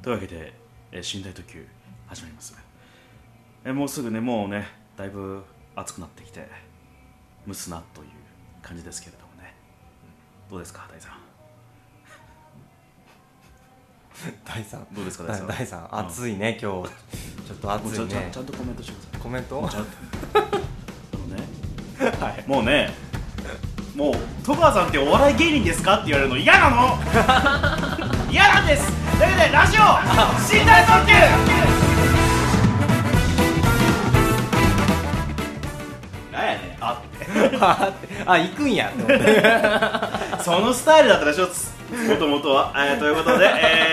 というわけで、寝台特急始まります。もうすぐね、もうね、だいぶ暑くなってきて蒸すなという感じですけれどもね。どうですか、大さん。 大さんどうですか、 大さん、暑いね、今日ちょっと暑いね。 ちゃんとコメントしてください。 コメントちゃんとはい、もうね、もう戸川さんってお笑い芸人ですかって言われるの嫌なの嫌なんです。というわけでラジオ寝台特急なんやねん、あって行くんやって思ってそのスタイルだったでしょ、もともとは。ということで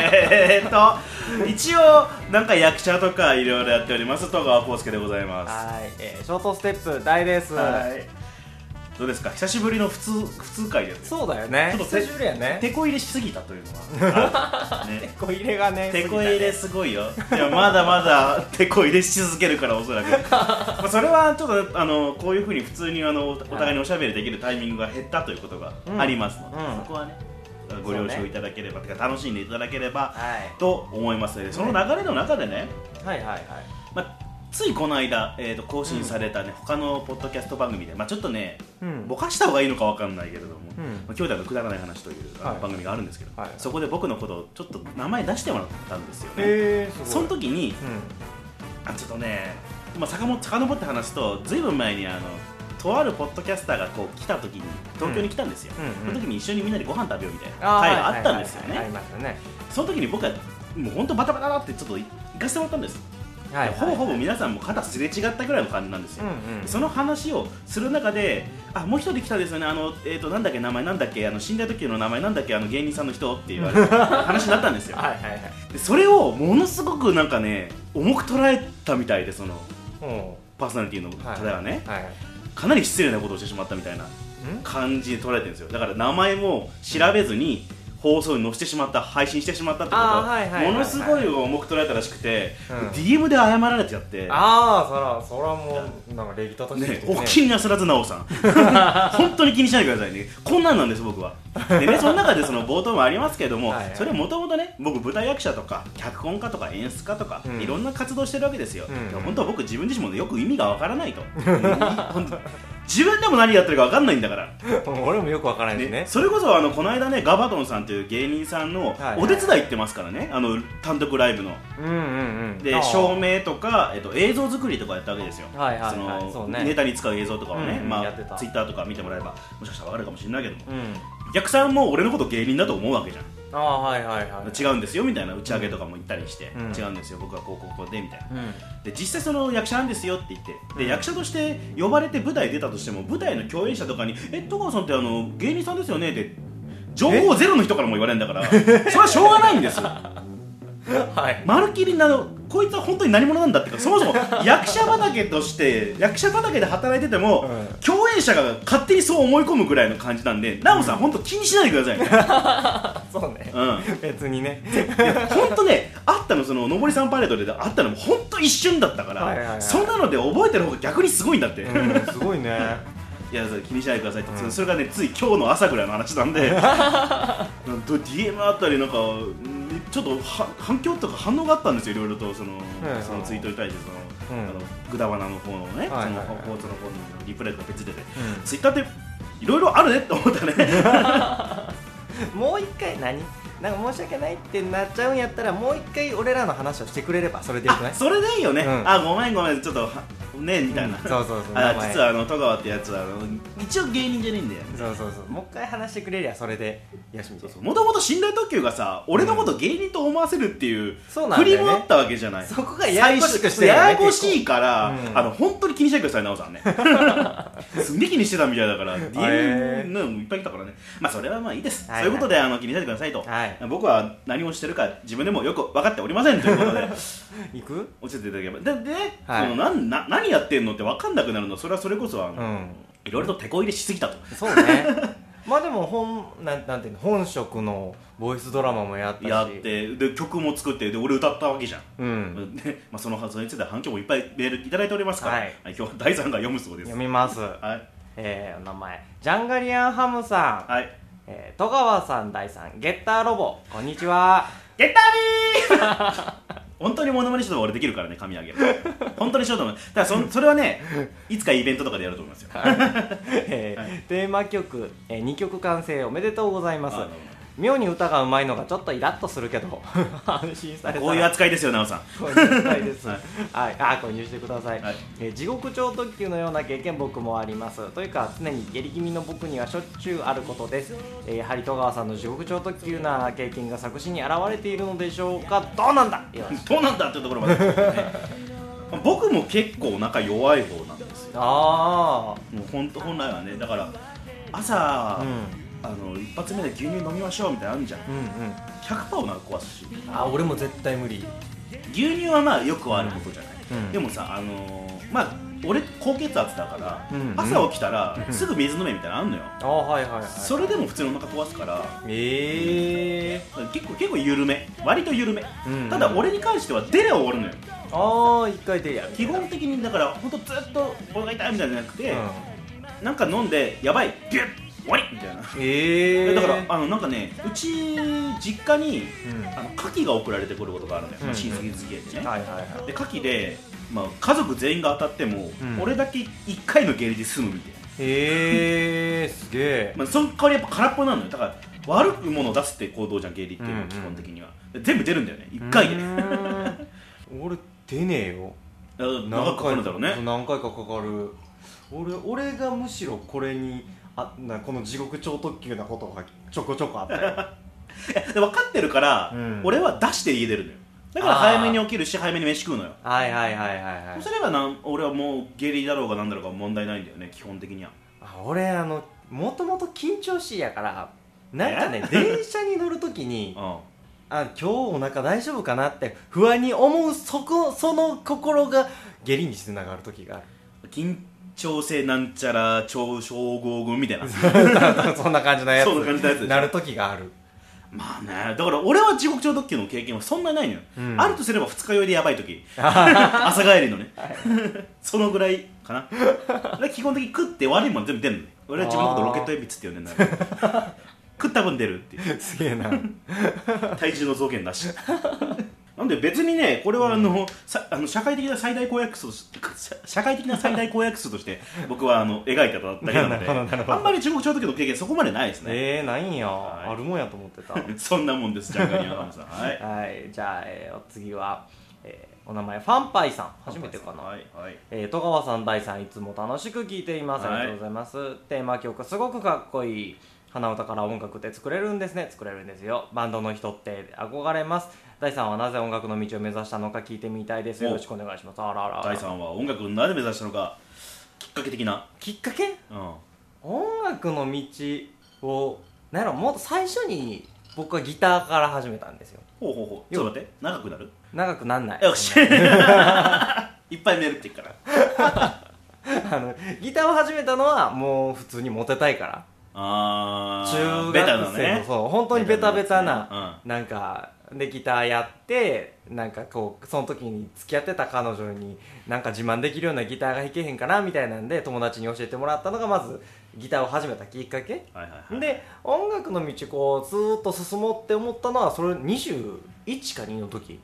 一応なんか役者とかいろいろやっております戸川浩介でございます。 はい、ショートステップ大です。 はい、どうですか、久しぶりの普通会です。 そうだよね、 ちょっと久しぶりやね。 手こ入れしすぎたというのは、ね、 手こ入れがね、 手こ入れすごいよ。いや、まだまだ手こ入れし続けるから、おそらくまあそれはちょっとこういうふうに普通にお互いにおしゃべりできるタイミングが減ったということがありますので、そこはねご了承いただければ、てか楽しんでいただければと思いますので、その流れの中でね、まあついこの間、更新された、ね、他のポッドキャスト番組で、まあ、ちょっとね、ぼかした方がいいのかわかんないけれども、まあ、兄弟のくだらない話という番組があるんですけど、そこで僕のことをちょっと名前出してもらったんですよね。その時に、ちょっとね、まあ、遡って話すと、ずいぶん前にとあるポッドキャスターがこう来た時に東京に来たんですよ。その時に一緒にみんなでご飯食べようみたいな会があったんですよね。その時に僕はもう本当バタバタってちょっと行かせてもらったんです。ほぼほぼ皆さんも肩すれ違ったぐらいの感じなんですよ。その話をする中で、もう一人来たですよね、なんだっけ、名前なんだっけ、寝台特急の名前なんだっけ、芸人さんの人って言われる話になったんですよ。でそれをものすごくなんかね、重く捉えたみたいで、そのパーソナリティの方がね、かなり失礼なことをしてしまったみたいな感じで捉えてるんですよ。だから名前も調べずに放送に載せてしまった、配信してしまったってことはものすごい重く捉えたらしくて、DM で謝られてやって、 そらもうなんか礼儀正しいですね。 お気になさらずなおさん本当に気にしないでくださいね。こんなんなんです、僕は。でね、その中でその冒頭もありますけれども、それはもともとね、僕舞台役者とか脚本家とか演出家とか、いろんな活動してるわけですよ。本当は僕自分自身もよく意味がわからないと自分でも何やってるか分かんないんだから俺もよく分からないですね。 それこそこの間ね、ガバドンさんという芸人さんのお手伝い行ってますからね、単独ライブの。で照明とか、映像作りとかやったわけですよ。ネタに使う映像とかをね、ツイッターとか見てもらえばもしかしたら分かるかもしれないけども、お客さんも俺のこと芸人だと思うわけじゃん。違うんですよみたいな打ち上げとかも行ったりして、違うんですよ、僕はこうでみたいな。で実際その役者なんですよって言って、で役者として呼ばれて舞台出たとしても、舞台の共演者とかに戸川さんって芸人さんですよねって情報ゼロの人からも言われるんだから、それはしょうがないんですよ。まるっきりこいつは本当に何者なんだっていうか、そもそも役者畑として役者畑で働いてても、共演者が勝手にそう思い込むぐらいの感じなんで、ナオさん本当気にしないでくださいね。 そうね、別にね。 本当ね、あったの、その上りさんパレードであったのも本当一瞬だったから、そんなので覚えてる方が逆にすごいんだって。 すごいね。 いや、気にしないでくださいって、それがね、つい今日の朝ぐらいの話なんでDM あったりなんかちょっと反響とか反応があったんですよ、いろいろと。そのツイートに対してグダバナの方のね、その放送の方のリプライとか別でて、ツイッターっていろいろあるねって思ったね。 もう一回なんか申し訳ないってなっちゃうんやったら、もう一回俺らの話をしてくれればそれでよくない？ それでいいよね。ごめんちょっとねみたいな。実は戸川ってやつは一応芸人じゃねえんだよね。 もう一回話してくれりゃそれでよしみたいな。 もともと寝台特急がさ、俺のこと芸人と思わせるっていう振りもあったわけじゃない。 そこがややこしくしてややこしいから、本当に気にしないでください、なおさんね。すんげえ気にしてたみたいだから、DM いっぱい来たからね。まあそれはまあいいです。そういうことで気にしないでくださいと。僕は何をしてるか自分でもよく分かっておりませんということで行く？ 教えていただければ。で何やってんのって分かんなくなるの、それはそれこそいろいろと手こ入れしすぎたと。 そうね。まあでもなんていうの、本職のボイスドラマもやってで曲も作って、で俺歌ったわけじゃん。でそれについて反響もいっぱいメールいただいておりますから、今日は第3が読むそうです。 読みます。お名前ジャンガリアンハムさん、戸川さん、大さん、ゲッターロボ、こんにちは。 ゲッタービー本当にモノマネしようと俺できるからね、髪上げる本当にしようと思う。だからそれはね、いつかイベントとかでやると思いますよテーマ曲、2曲完成おめでとうございます。妙に歌がうまいのがちょっとイラッとするけど安心されたらこういう扱いですよ、なおさん。 こういう扱いです、はい、購入してください、 はい。 地獄超特急のような経験僕もあります。というか常に下痢気味の僕にはしょっちゅうあることです。やはり戸川さんの地獄超特急な経験が作詞に現れているのでしょうか。どうなんだどうなんだっていうところまで、ね、僕も結構お腹弱い方なんですよ。もう本来はね、だから朝、一発目で牛乳飲みましょうみたいなのあるじゃん、100% お腹壊すし。 俺も絶対無理。 牛乳はまあよくあることじゃない、でもさ、まあ俺高血圧だから、朝起きたらすぐ水飲めみたいなのあんのよ。それでも普通にお腹壊すから、結構緩め、割と緩め、ただ俺に関しては出りゃ終わるのよ。 一回でやる。 基本的にだから本当ずっとお腹痛いみたいなのじゃなくて、なんか飲んでやばいギュッ終わりみたいな。だからなんかね、うち実家に牡蠣が送られてくることがあるのよ、親戚付き合いでね。で牡蠣で、家族全員が当たっても、俺だけ1回の下痢で済むみたいな。すげえ。 その代わりやっぱ空っぽなのよ。だから悪いものを出すって行動じゃん、下痢っていうのは基本的には。全部出るんだよね、1回で俺出ねえよ。 長くかかるんだろうね。 何回かかかる。俺がむしろこれにこの地獄超特急なことがちょこちょこあったよで分かってるから、俺は出して家出るのよ。だから早めに起きるし早めに飯食うのよ。そうすれば俺はもう下痢だろうがなんだろうが問題ないんだよね、基本的には。 俺もともと緊張しいやから、なんかね電車に乗るときに今日お腹大丈夫かなって不安に思うその心が下痢につながるときがある。 緊張性なんちゃら超症候群みたいなそんな感じのやつになるときがある。 まあね、だから俺は地獄超特急の経験はそんなにないのよ、あるとすれば二日酔いでやばい時朝帰りのねそのぐらいかな。基本的に食って悪いもん全部出るのね。俺は自分のことロケット鉛筆って呼んでんだよ食った分出るっていう。 すげえな体重の増減なしなんで別にね、これは社会的な最大公約数として僕は描いただけなのであんまり地獄超特急の経験そこまでないですね。 ないんや、あるもんやと思ってたそんなもんです、ジャンガリアンさん。 じゃあ、お次は、お名前ファンパイさん、初めてかな。戸川さん、大さん、いつも楽しく聴いています。ありがとうございます。テーマ曲すごくかっこいい。鼻歌から音楽って作れるんですね。作れるんですよ。バンドの人って憧れます。大さんはなぜ音楽の道を目指したのか聞いてみたいです。よろしくお願いします。 大さんは音楽をなぜ目指したのか、きっかけ的なきっかけ、音楽の道をなんやろ、もっと最初に僕はギターから始めたんですよ。 ちょっと待って、長くなる？ 長くなんない。 よしいっぱい寝るって言うからギターを始めたのはもう普通にモテたいから。中学生の、そう本当にベタベタな、なんかでギターやって、なんかこうその時に付き合ってた彼女になんか自慢できるようなギターが弾けへんかなみたいなんで友達に教えてもらったのがまずギターを始めたきっかけ、で音楽の道こうずーっと進もうって思ったのはそれ21か2の時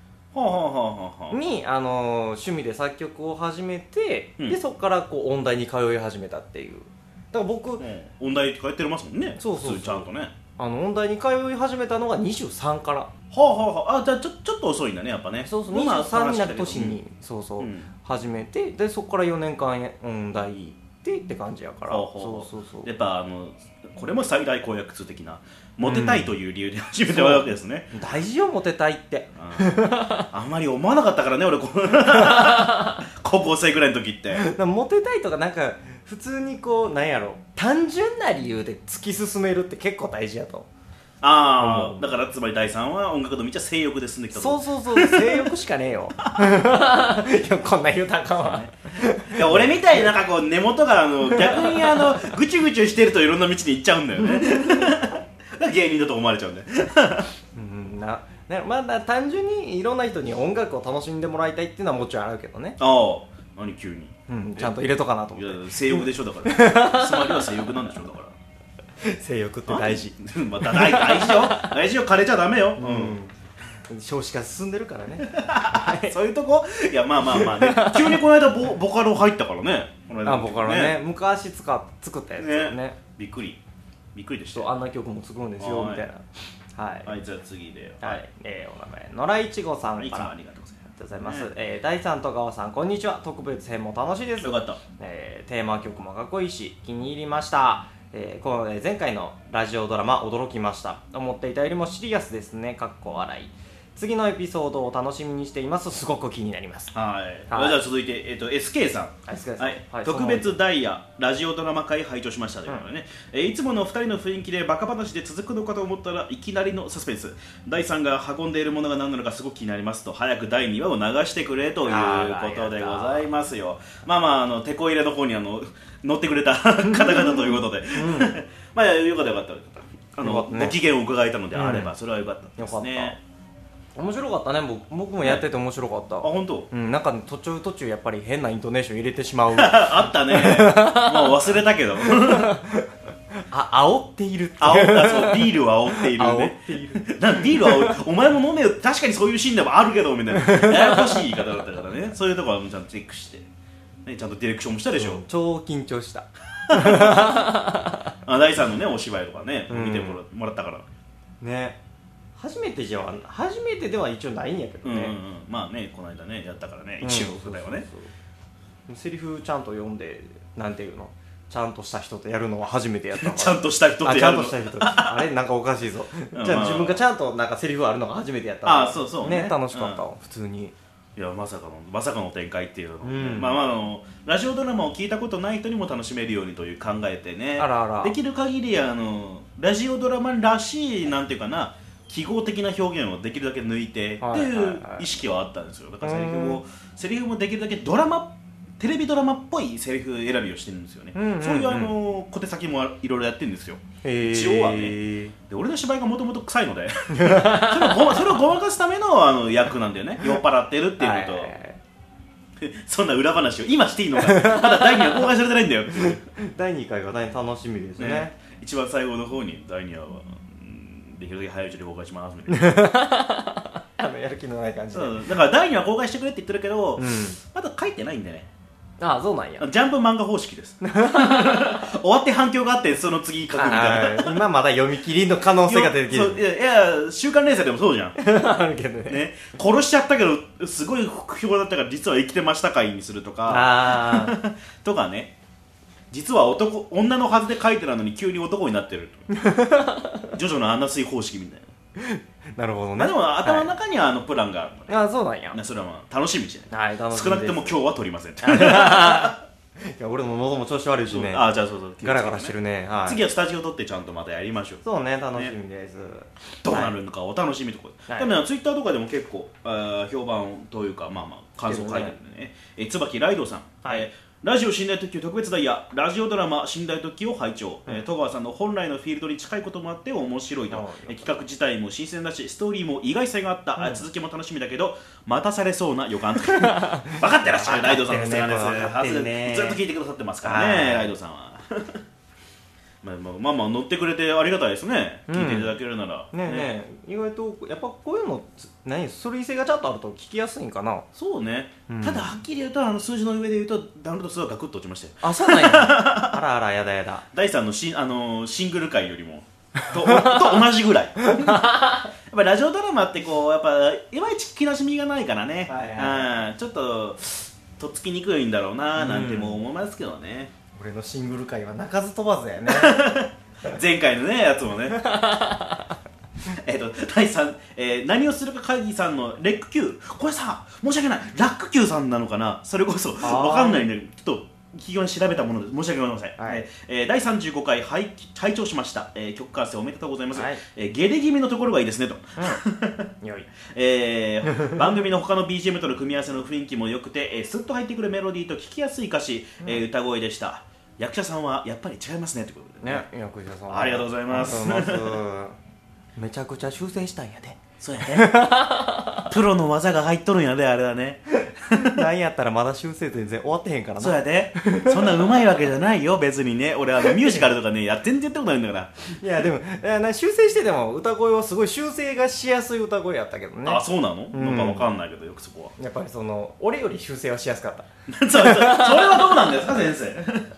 に趣味で作曲を始めて、でそこからこう音大に通い始めたっていう。だから僕、 音大通ってますもんね。そうちゃんとね。 音大に通い始めたのが23から。 じゃあちょっと遅いんだね、やっぱね。 そう23になる年に始めて、でそこから4年間音大行ってって感じやから。 やっぱこれも最大公約数的なモテたいという理由で始めたわけですね。 大事よ、モテたいって。 あんまり思わなかったからね、俺高校生ぐらいの時って。 モテたいとかなんか普通にこうなんやろ、単純な理由で突き進めるって結構大事やと。 だからつまり第3は音楽の道は性欲で進んできたと。 そう性欲しかねえよこんな言うたんかはいや俺みたいになんかこう根元が逆にぐちゅぐちゅしてるといろんな道に行っちゃうんだよねだから芸人だと思われちゃうんだよまだ単純にいろんな人に音楽を楽しんでもらいたいっていうのはもちろんあるけどね。 何急に、 ちゃんと入れとかなと思って。 いや性欲でしょ、だからつまりは性欲なんでしょ、だから性欲って大事大事よ、枯れちゃダメよ。 少子化進んでるからねそういうとこいやまあね急にこの間ボカロ入ったからねボカロね昔作ったやつよねびっくりでしたあんな曲も作るんですよみたいなはいじゃあ次でお名前野良いちごさんからありがとうございます、第3戸川さんこんにちは。特別編も楽しいです。 よかった、 テーマ曲もかっこいいし気に入りました。この前回のラジオドラマ驚きました。思っていたよりもシリアスですね。かっこ笑い。次のエピソードを楽しみにしています。すごく気になります。 はい、じゃあ続いて、SK さん、特別ダイヤラジオドラマ会拝聴しましたということでね、いつもの2人の雰囲気でバカ話で続くのかと思ったらいきなりのサスペンス。第3が運んでいるものが何なのかすごく気になりますと、早く第2話を流してくれということでございますよ。テこ入れの方に乗ってくれた方々ということで、まあよかったご機嫌を伺えたのであれば、それはよかったですね。 面白かったね。僕もやってて面白かった。 本当？ なんか途中やっぱり変なイントネーション入れてしまうあったね。もう忘れたけど煽っているそうビールを煽っているね。ビールはお前も飲めよ。確かにそういうシーンでもあるけどみたいなややこしい言い方だったからね。そういうところはちゃんとチェックして、ね、ちゃんとディレクションもしたでしょ。 超緊張した第3のねお芝居とかね、見てもらったからね。初めてでは一応ないんやけどね。 まあねこの間ねやったからね、一応舞台はね。 セリフちゃんと読んでなんていうの、ちゃんとした人とやるのは初めてやったちゃんとした人とやるのあれなんかおかしいぞじゃあ自分がちゃんとなんかセリフあるのが初めてやったそうね。楽しかった普通に。 いやまさかの展開っていうの、ラジオドラマを聞いたことない人にも楽しめるようにという考えてね、できる限りラジオドラマらしいなんていうかな記号的な表現をできるだけ抜いてっていう意識はあったんですよ。だからセリフもできるだけテレビドラマっぽいセリフ選びをしてるんですよね。そういう小手先もいろいろやってるんですよ。一応はね。で俺の芝居がもともと臭いのでそれをごまかすための役なんだよね。酔っ払ってるっていうことそんな裏話を今していいのかまだ第2話公開されてないんだよ第2回が大変楽しみですね。 一番最後の方に第2話はできるだけ早いうちに公開しますみたいなやる気のない感じで。 だから第2話公開してくれって言ってるけど、まだ書いてないんでね。 そうなんや。 ジャンプ漫画方式です終わって反響があってその次書くみたいな今まだ読み切りの可能性が出てきる。 いや週刊連載でもそうじゃんあるけど ね殺しちゃったけどすごい不評だったから実は生きてました回にするとかとかね。実は女のはずで書いてたのに急に男になってるジョジョのアナ水方式みたいななるほどね。 でも頭の中にはプランがあるので、 そうなんや。 それは楽しみにしてね。 楽しみです。 少なくとも今日は撮りませんいや俺も喉も調子悪いしね。 じゃあそうガラガラしてるね。 次はスタジオ撮ってちゃんとまたやりましょう。 そうね、楽しみです。 どうなるのかお楽しみとかでもツイッターとかでも結構評判というか感想書いてるんでね。椿ライドさん、ラジオ寝台特急特別ダイヤラジオドラマ寝台特急を拝聴。戸川さんの本来のフィールドに近いこともあって面白いと。企画自体も新鮮だしストーリーも意外性があった。続きも楽しみだけど待たされそうな予感分かってらっしゃるライドさんです。ずっと聞いてくださってますからねライドさんは乗ってくれてありがたいですね。聞いていただけるならね。意外とやっぱこういうのストーリー性がちゃんとあると聞きやすいんかな。 そうね、ただはっきり言うと数字の上で言うとダウンロード数はガクッと落ちましたよ。 そうなんやあらやだ第3のシングル回よりもと同じぐらいやっぱラジオドラマってやっぱいまいち気なじみがないからね、ちょっととっつきにくいんだろうななんても思いますけどね。 俺のシングル回は鳴かず飛ばずやね前回のねやつもね第3、何をするか会議さんのレック Q これさ申し訳ないラック Q さんなのかな。それこそ分かんないんでちょっと企業に調べたもので申し訳ございません。第35回拝聴しました。曲完成おめでとうございます。ゲレ気味のところがいいですねと番組の他の BGM との組み合わせの雰囲気も良くてスッと入ってくるメロディーと聴きやすい歌詞、歌声でした。役者さんはやっぱり違いますねということでね。 役者さんありがとうございます。 めちゃくちゃ修正したんやで。 そうやねプロの技が入っとるんやであれはねなんやったらまだ修正全然終わってへんからな。 そうやで、そんな上手いわけじゃないよ別にね。俺ミュージカルとかね全然やったことないんだから。 いやでも修正してても歌声はすごい修正がしやすい歌声やったけどね。 あ、そうなの、なんかわかんないけどよくそこはやっぱり俺より修正はしやすかったそれはどうなんですか先生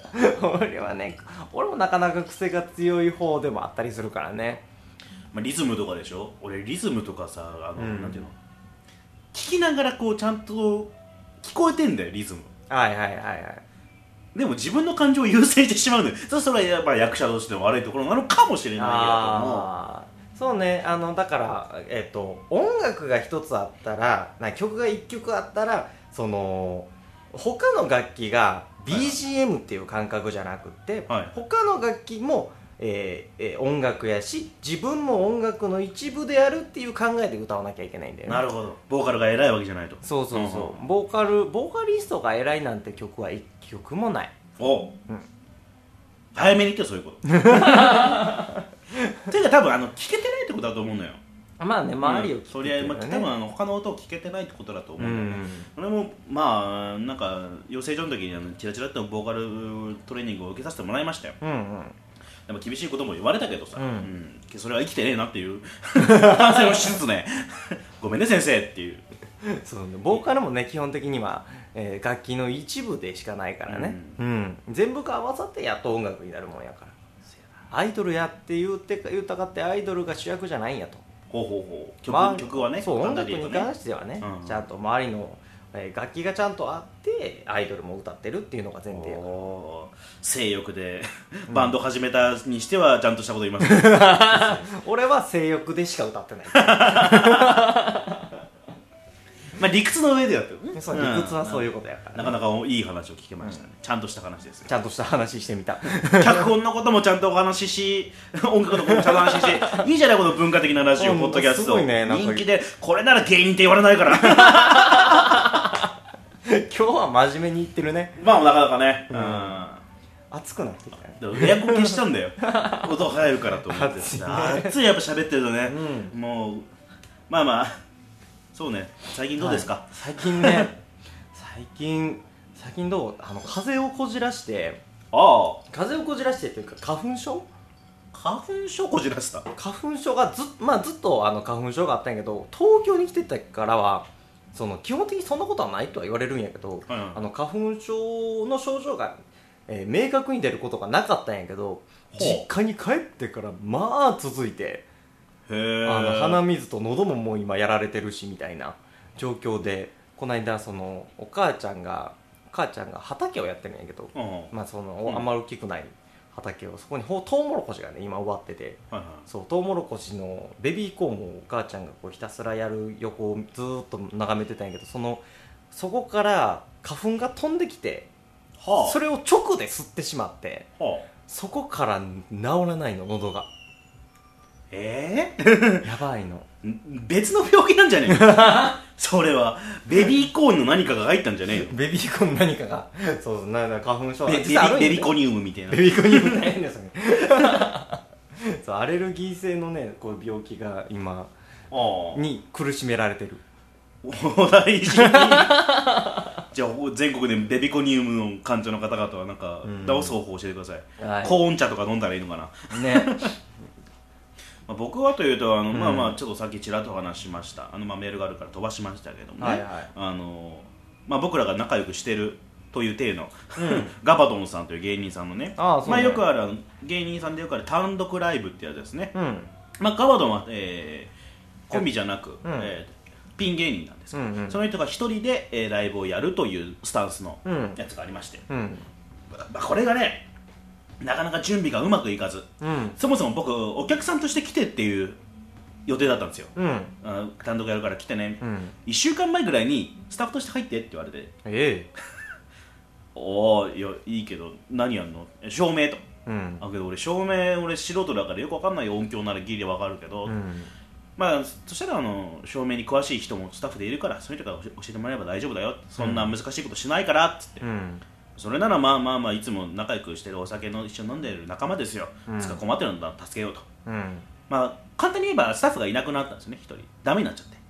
俺もなかなか癖が強い方でもあったりするからね。 まあ、リズムとかでしょ。俺リズムとかさなんていうの、聞きながらこうちゃんと聞こえてんだよリズム。 はいはいはいはい。 でも自分の感情を優先してしまうんだよ。それはやっぱり役者としての悪いところなのかもしれないけれども。 そうね、だから、音楽が一つあったら、曲が一曲あったら、他の楽器が BGM っていう感覚じゃなくて、 はい、 他の楽器も、音楽やし、自分も音楽の一部であるっていう考えで歌わなきゃいけないんだよね。 なるほど。ボーカルが偉いわけじゃないと。 そうそうそう、ボーカリストが偉いなんて曲は一曲もない。 お、早めに言ってよそういうことていうか多分聞けてないってことだと思うのよ。 まあね、周りを聞けてる、ね、 そりゃ、多分他の音を聞けてないってことだと思うんだよね。俺もまあなんか養成所の時にチラチラっとボーカルトレーニングを受けさせてもらいましたよ。でも厳しいことも言われたけどさ、それは生きてねえなっていう反省をしつつねごめんね先生っていう。 そうね、ボーカルもね基本的には、楽器の一部でしかないからね、全部が合わさってやっと音楽になるもんやから。アイドルやって言ったかってアイドルが主役じゃないんやと。 曲はね、 そう、音楽に関してはね、ちゃんと周りの楽器がちゃんとあってアイドルも歌ってるっていうのが前提やから。 性欲でバンド始めたにしてはちゃんとしたこと言います俺は性欲でしか歌ってないまあ理屈の上でやってるね。 そう、理屈はそういうことやから、ね、 なかなかいい話を聞けましたね、ちゃんとした話ですよ。 ちゃんとした話してみた脚本のこともちゃんとお話しし、音楽のこともちゃんと話ししていいじゃないこの文化的なラジオポッドキャスト、ね、人気で。これなら芸人って言われないから今日は真面目に言ってるね。 まあなかなかね、 熱くなってきたね。 エアコン消しちゃうんだよ音入るからと思って熱いやっぱ喋ってるとね、もうまあまあそうね。最近どうですか？ 最近どう？風邪をこじらして。風邪をこじらしてっていうか花粉症こじらした。 花粉症がずっと花粉症があったんやけど、東京に来てたからは基本的にそんなことはないとは言われるんやけど、花粉症の症状が、明確に出ることがなかったんやけど、実家に帰ってからまあ続いて、鼻水と喉ももう今やられてるしみたいな状況で、この間お母ちゃんが畑をやってるんやけど、まああんまり大きくない畑を、そこにトウモロコシがね今植わってて、そうトウモロコシのベビーコーンをお母ちゃんがこうひたすらやる横をずーっと眺めてたんやけど、そこから花粉が飛んできて、それを直で吸ってしまって、そこから治らないの、喉が。やばいの。 別の病気なんじゃねえのそれはベビーコーンの何かが入ったんじゃねえの。 ベビーコーンの何かがそう花粉症ベビコニウムみたいな。 ベビコニウム大変ですねそうアレルギー性のねこう病気が今に苦しめられてる。 大事じゃあ全国でベビコニウムの患者の方々はなんか治す方法教えてください。高温茶とか飲んだらいいのかなね僕はというとまあまあちょっとさっきちらっと話しましたメールがあるから飛ばしましたけどもね、まあ僕らが仲良くしてるという体の、ガバドンさんという芸人さんのね、まあよくある芸人さんでよくある単独ライブってやつですね。まあガバドンはコンビじゃなくピン芸人なんですけど、その人が一人でライブをやるというスタンスのやつがありまして、これがねなかなか準備がうまくいかず、そもそも僕お客さんとして来てっていう予定だったんですよ、単独やるから来てね、1週間前ぐらいにスタッフとして入ってって言われて、おおいやいいけど何やんの照明と、けど俺照明素人だからよく分かんないよ、音響ならギリ分かるけど、まあそしたら照明に詳しい人もスタッフでいるからその人から教えてもらえば大丈夫だよ、そんな難しいことしないからっつって、それならまあまあまあいつも仲良くしてるお酒の一緒に飲んでる仲間ですよ、つか困ってるんだ助けようと、まあ簡単に言えばスタッフがいなくなったんですね、一人ダメになっちゃって、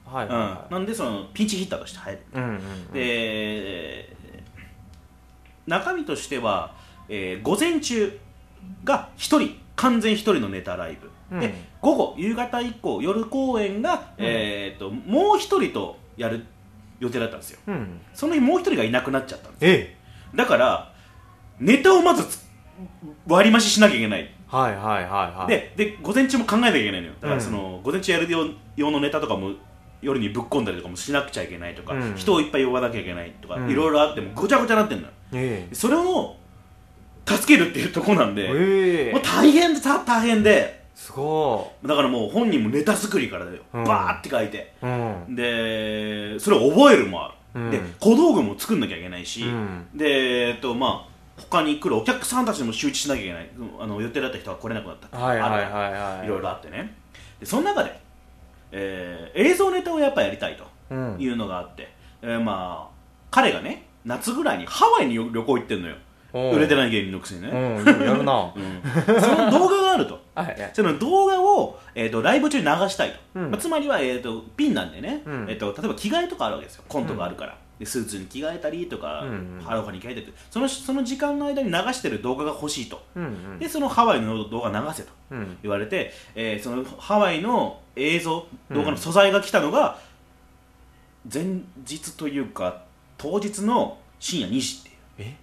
はいはいはい、 なんでそのピンチヒッターとして入る、 うんうんうん、 で中身としては、午前中が完全一人のネタライブ、で午後夕方以降夜公演が、もう一人とやる予定だったんですよ、その日もう一人がいなくなっちゃったんです、だからネタをまず割り増ししなきゃいけない、 はいはいはいはい、 で午前中も考えなきゃいけないのよ。だからその、午前中やる用のネタとかも夜にぶっ込んだりとかもしなくちゃいけないとか、人をいっぱい呼ばなきゃいけないとか、いろいろあってもごちゃごちゃなってんのよ、それを助けるっていうところなんで、もう大変ですごい。だからもう本人もネタ作りからだよ、バーって書いて、でそれを覚えるもある、で小道具も作んなきゃいけないし、でまあ他に来るお客さんたちにも周知しなきゃいけない、予定だった人が来れなくなったっていろいろあってね。でその中で、映像ネタをやっぱやりたいというのがあって、まあ彼がね夏ぐらいにハワイに旅行行ってんのよ、売れてない芸人のくせにね、 やるな、 その動画があるとその動画を、ライブ中に流したいと、つまりは、ピンなんでね、例えば着替えとかあるわけですよ、コントがあるから、でスーツに着替えたりとか、ハロハに着替えたり、その時間の間に流してる動画が欲しいと、でそのハワイの動画流せと言われて、そのハワイの映像動画の素材が来たのが前日というか当日の深夜2時っていう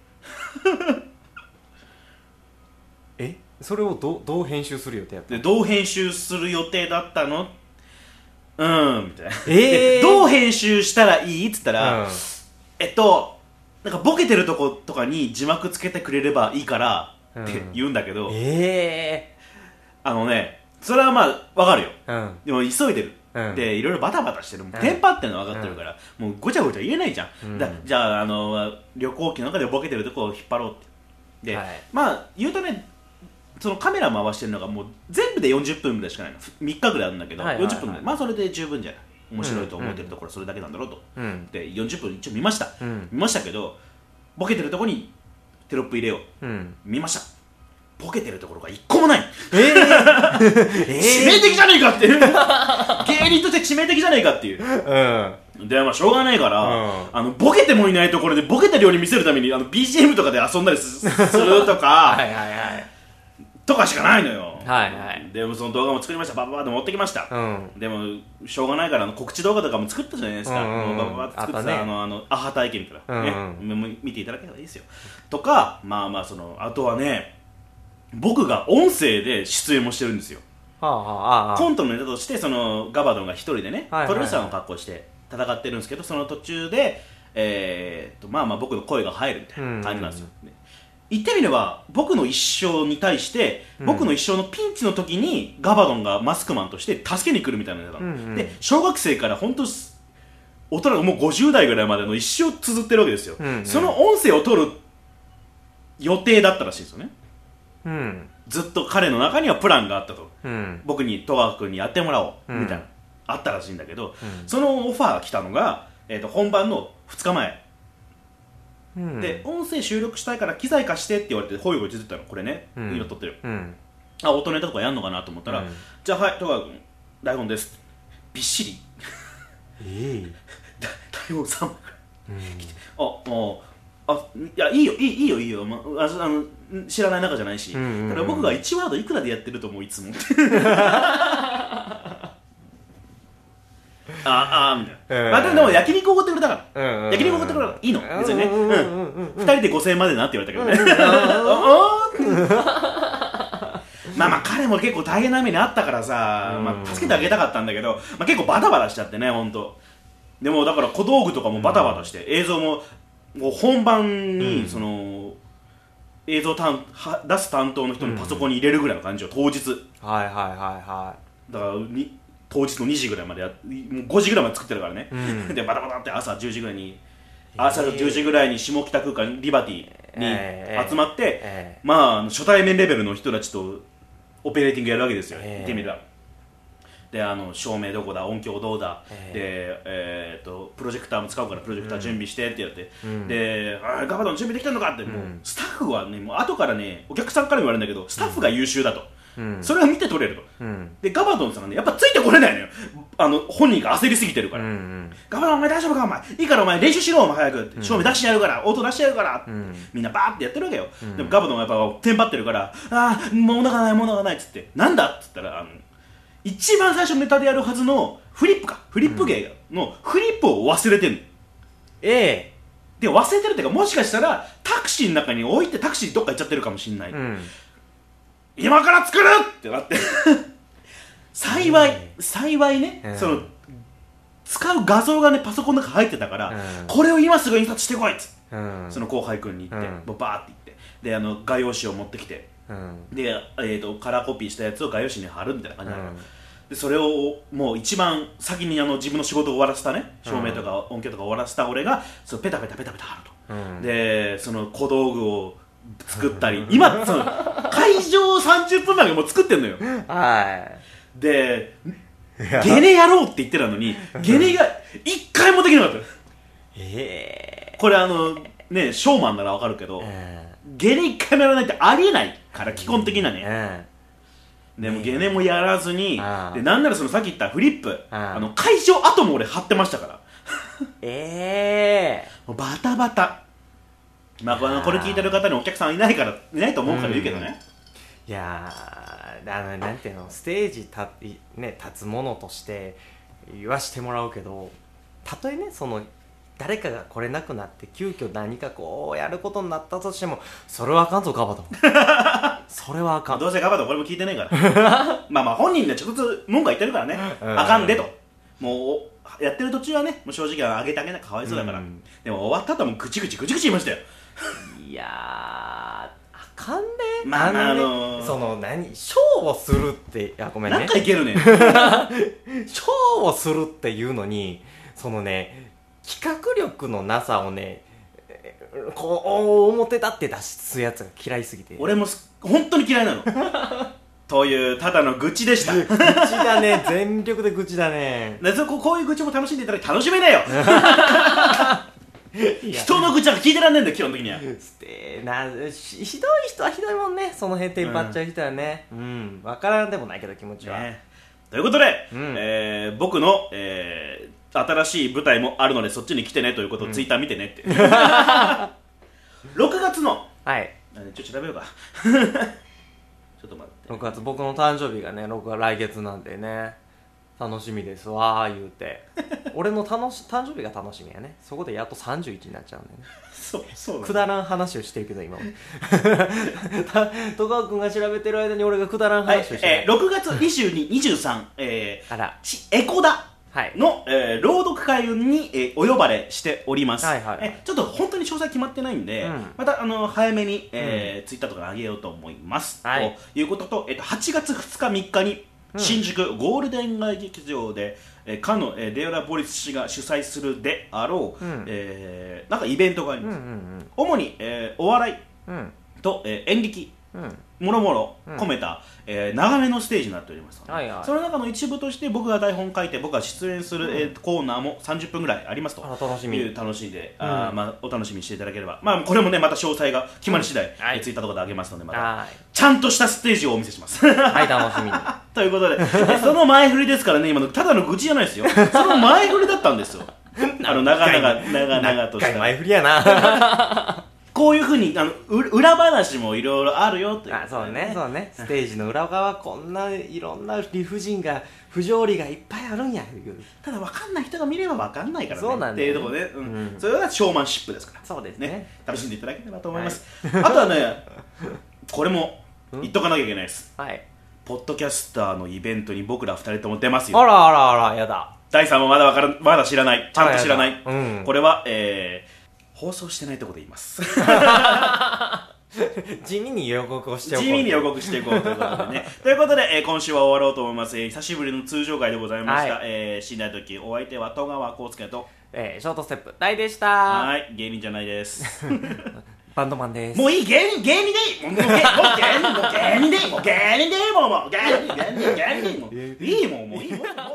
それをどう編集する予定やったの？ でどう編集する予定だったのみたいな、どう編集したらいいっつったら、なんかボケてるとことかに字幕つけてくれればいいからって言うんだけど、それはまあ分かるよ、でも急いでる、でいろいろバタバタしてる、テンパってるの分かってるから、もうごちゃごちゃ言えないじゃん、じゃあ、旅行機の中でボケてるとこを引っ張ろうってで、まあ言うとね、そのカメラ回してるのがもう全部で40分ぐらいしかないの、3日ぐらいあるんだけど、40分でまあそれで十分じゃない、面白いと思ってるところそれだけなんだろうと、で40分一応見ました、けどボケてるところにテロップ入れよう、見ました、ボケてるところが1個もない、致命的じゃねえかって芸人として致命的じゃねえかっていう、でまあしょうがないから、ボケてもいないところでボケてるように見せるためにBGM とかで遊んだりするとかとかしかないのよ、でもその動画も作りました、バババッと持ってきました、でもしょうがないから告知動画とかも作ったじゃないですか、バババッと作ってさ、アハ体験からね、見ていただければいいですよとか、まあそのあとはね、僕が音声で出演もしてるんですよ、コントのネタとしてそのガバドンが一人でね、プロレスラーの格好して戦ってるんですけど、その途中でまあ僕の声が入るみたいな感じなんですよ、言ってみれば僕の一生に対して、僕の一生のピンチの時にガバドンがマスクマンとして助けに来るみたいなネタ、で小学生から本当大人がもう50代ぐらいまでの一生綴ってるわけですよ、その音声を取る予定だったらしいですよね、ずっと彼の中にはプランがあったと、僕に戸川君にやってもらおうみたいな、あったらしいんだけど、そのオファーが来たのが、本番の2日前、で音声収録したいから機材貸してって言われてホイホイ出てたの、これね、今撮ってる、音ネタとかやんのかなと思ったら、じゃあはい戸川君台本ですびっしり台本3枚来て、いやいいよ、知らない中じゃないし、ただ僕が1ワードいくらでやってると思ういつもみたいな、でも焼肉おごってくれたから、焼肉おごってくれたからいいの別にね、2人で5000円までなって言われたけどね、まあ彼も結構大変な目にあったからさ、助けてあげたかったんだけど、結構バタバタしちゃってね、本当。でもだから小道具とかもバタバタして、映像も本番にその映像出す担当の人のパソコンに入れるぐらいの感じを当日、だから当日の2時ぐらいまでもう5時ぐらいまで作ってるからね、でバタバタって朝10時ぐらいに下北空間リバティに集まって、初対面レベルの人たちとオペレーティングやるわけですよ、言ってみたら。で照明どこだ、音響どうだ、で、プロジェクターも使うからプロジェクター準備してってやって、でガバドン準備できたのかって、もうスタッフはね、もう後からねお客さんから言われるんだけど、スタッフが優秀だと、 それが見て取れると、でガバドンさんがねやっぱついてこれないのよ、本人が焦りすぎてるから、ガバドンお前大丈夫か、お前いいからお前練習しろ、お前早くって照明出してやるから、音出してやるから、みんなバーってやってるわけよ、でもガバドンがやっぱテンパってるから、もうお腹ないもうお腹ないっつって、なんだっつったら一番最初ネタでやるはずのフリップ芸のフリップを忘れてんの。で忘れてるっていうか、もしかしたらタクシーの中に置いてタクシーどっか行っちゃってるかもしんない、今から作るってなって幸いね、その使う画像がねパソコンの中入ってたから、これを今すぐ印刷してこいっつって、その後輩くんに言って、バーって言って、で画用紙を持ってきて、で、カラーコピーしたやつを画用紙に貼るみたいな感じなの、でそれをもう一番先に自分の仕事を終わらせたね、照明とか音響とか終わらせた俺がそのペタペタ貼ると、でその小道具を作ったり今その会場30分前にもう作ってんのよ。でゲネやろうって言ってたのにゲネが一回もできなかった。これねショーマンならわかるけど、ゲネ一回もやらないってありえないから基本的なね、でもゲネもやらずに、でなんならそのさっき言ったフリップ、会場後も俺貼ってましたからもうバタバタ。まあこれ聞いてる方にお客さんいないと思うから言うけどね、 いやなんていうの、ステージ立つものとして言わしてもらうけど、たとえねその誰かが来れなくなって急遽何かこうやることになったとしても、それはあかんぞガバドンそれはあかん。 どうせガバドンこれも聞いてないからまあ本人で直接文句は言ってるからね、あかんでと、もうやってる途中はねもう正直あげてあげないかわいそうだから、でも終わった後はもうぐちぐち言いましたよいやあかんね。 まあそのショーをするって、ごめんね、 なんかいけるねショーをするっていうのにそのね企画力のなさをねこう表立って出すやつが嫌いすぎて、 俺も本当に嫌いなのというただの愚痴でした愚痴だね全力で愚痴だね。 こういう愚痴も楽しんでいただき楽しめねえよ人の愚痴は聞いてらんねえんだよ基本的には。 ひどい人はひどいもんね、その辺テンパっちゃう人はね、分からんでもないけど気持ちは、 ということで、僕の、新しい舞台もあるのでそっちに来てねということをツイッター見てねって6月のちょっと調べようかちょっと待って。 6月僕の誕生日がね来月なんでね、楽しみですわ言うて俺の誕生日が楽しみやね。そこでやっと31になっちゃうんでねそうくだらん話をしてるけど今戸川君が調べてる間に俺がくだらん話をしてる、 6月22、23、エコダの、朗読会に、お呼ばれしております、ちょっと本当に詳細決まってないんで、また早めに、ツイッターとか上げようと思います、ということと、8月2日3日に新宿ゴールデン街劇場で、かの、レオラ・ボリス氏が主催するであろう、なんかイベントがあります、主に、お笑いと、演劇もろもろ込めた、長めのステージになっております、その中の一部として僕が台本書いて僕が出演する、コーナーも30分ぐらいありますという楽しんで、お楽しみにしていただければ、これもねまた詳細が決まり次第、ツイッターとかで上げますので、またちゃんとしたステージをお見せしますはい楽しみにということでその前振りですからね、今のただの愚痴じゃないですよその前振りだったんですよ長々とした前振りやなこういうふうに裏話もいろいろあるよという、 そうねステージの裏側こんないろんな理不尽が不条理がいっぱいあるんや。 ただ分かんない人が見れば分かんないからね、 そうなんだよね、 っていうところで、それはショーマンシップですから、 そうですね、 楽しんでいただければと思います、あとはねこれも言っとかなきゃいけないです、ポッドキャスターのイベントに僕ら2人とも出ますよ。 あらやだ。 第3はまだ知らない、ちゃんと知らない、これは放送してないところで言います地味に予告をしておこう地味に予告していこうということでねということで、今週は終わろうと思います、久しぶりの通常回でございました、死んだ時お相手は戸川浩介と、 ショートステップ大でした。 芸人じゃないですバンドマンです。 もういい、芸人でいい、もう芸人でいい、もういい、もういい